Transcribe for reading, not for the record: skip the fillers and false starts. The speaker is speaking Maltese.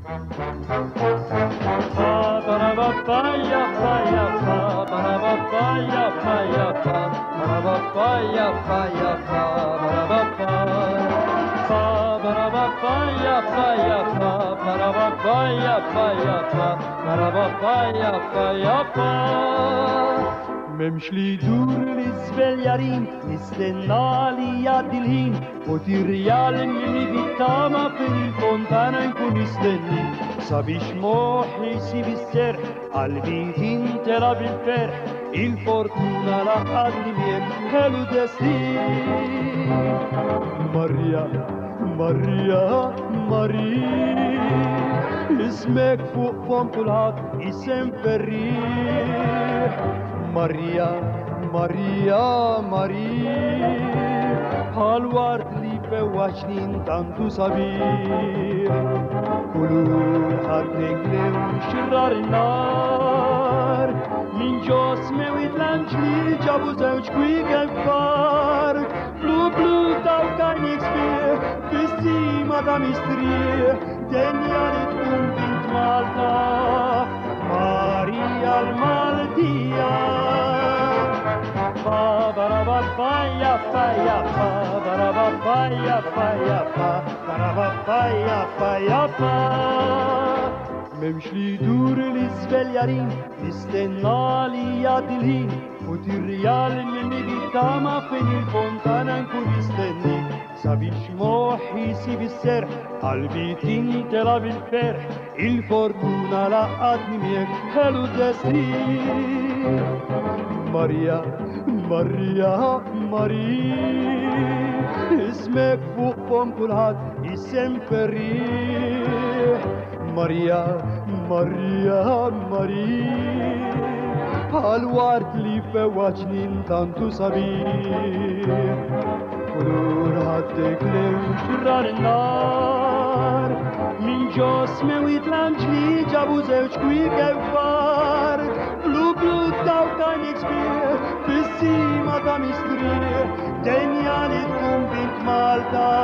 Memșli durli svegliarin, istenali adilin, potirial mi vitama per il fontana in cunistenni, sabish mohi si visser, al vitin te la bilfer, il fortuna la adlimien, helu destin. Maria, Maria, Maria, ismek fuq fom kulħat, isem ferri. Maria, Maria, Maria, bħal-ward li fewaċnin tantu sabiħ. Kulur ħaddek lew xirrar nar, min ġosmew id-lanċli ġabu zewġ kwi keffar. Blu blu daw kan jiksbieħ, fissima da mistrieħ, denja li tkun bint Malta, Maria l-Maltija. Memx li dur li sveljarin, istenna li jadilin, u tirrijal minni bittama fejn il-fontana nkun istenni. Sabiex moħi si visser, qalbi tintela bil-fer, il-fortuna laqadni miegħek ħelu destin. Maria, Maria, Maria, ismek fuq fom kulħadd isem ferriħ. Maria, Maria, Maria, bħal-wart li fewaċnin tantu sabiħ. Kulur ħaddek lew xirrar nar, min ġosmew id-lanċ li ġabu zewġ kwi keffar. Blu blu daw kan jiksbieħ, fissima ta' mistrieħ, denja li tkun bint Malta.